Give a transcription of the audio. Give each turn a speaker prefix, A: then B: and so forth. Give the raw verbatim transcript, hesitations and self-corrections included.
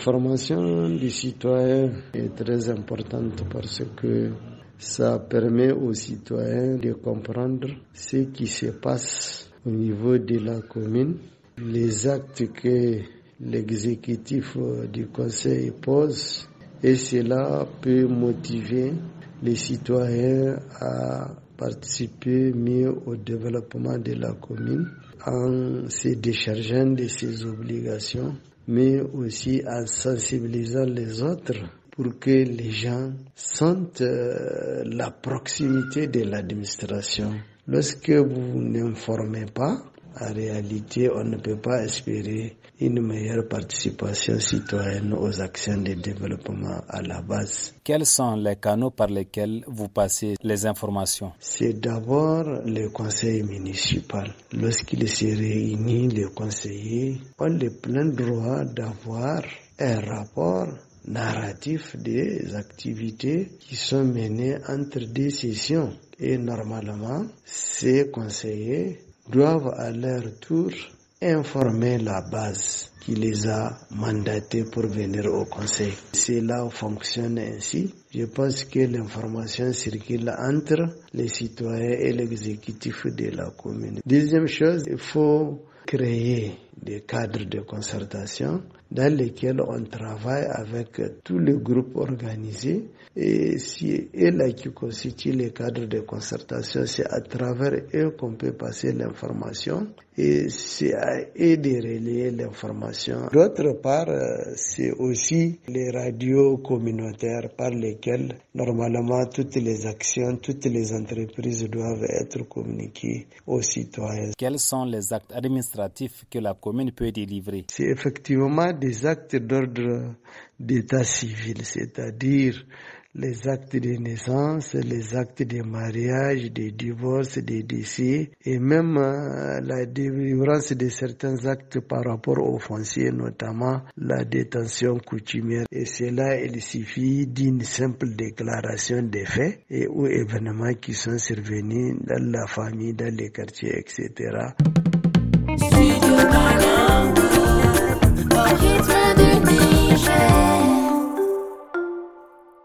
A: L'information du citoyen est très importante parce que ça permet aux citoyens de comprendre ce qui se passe au niveau de la commune, les actes que l'exécutif du conseil pose, et cela peut motiver les citoyens à participer mieux au développement de la commune en se déchargeant de ses obligations, mais aussi en sensibilisant les autres pour que les gens sentent euh, la proximité de l'administration. Lorsque vous n'informez pas, en réalité, on ne peut pas espérer une meilleure participation citoyenne aux actions de développement à la base.
B: Quels sont les canaux par lesquels vous passez les informations?
A: C'est d'abord le conseil municipal. Lorsqu'il se réunit, les conseillers ont le plein droit d'avoir un rapport narratif des activités qui sont menées entre deux sessions. Et normalement, ces conseillers doivent à leur tour informer la base qui les a mandatés pour venir au conseil. Cela fonctionne ainsi. Je pense que l'information circule entre les citoyens et l'exécutif de la commune. Deuxième chose, il faut créer des cadres de concertation dans lesquels on travaille avec tous les groupes organisés. Et si eux-là qui constituent les cadres de concertation, c'est à travers eux qu'on peut passer l'information et c'est à eux de relayer l'information. D'autre part, c'est aussi les radios communautaires par lesquelles normalement toutes les actions, toutes les entreprises doivent être communiquées aux citoyens.
B: Quels sont les actes administratifs que la commune peut délivrer?
A: C'est effectivement des actes d'ordre d'état civil, c'est-à-dire les actes de naissance, les actes de mariage, de divorce, de décès et même euh, la délivrance de certains actes par rapport aux fonciers, notamment la détention coutumière. Et cela, il suffit d'une simple déclaration des faits et ou événements qui sont survenus dans la famille, dans les quartiers, et cetera. Studio Banango, au rythme du Niger.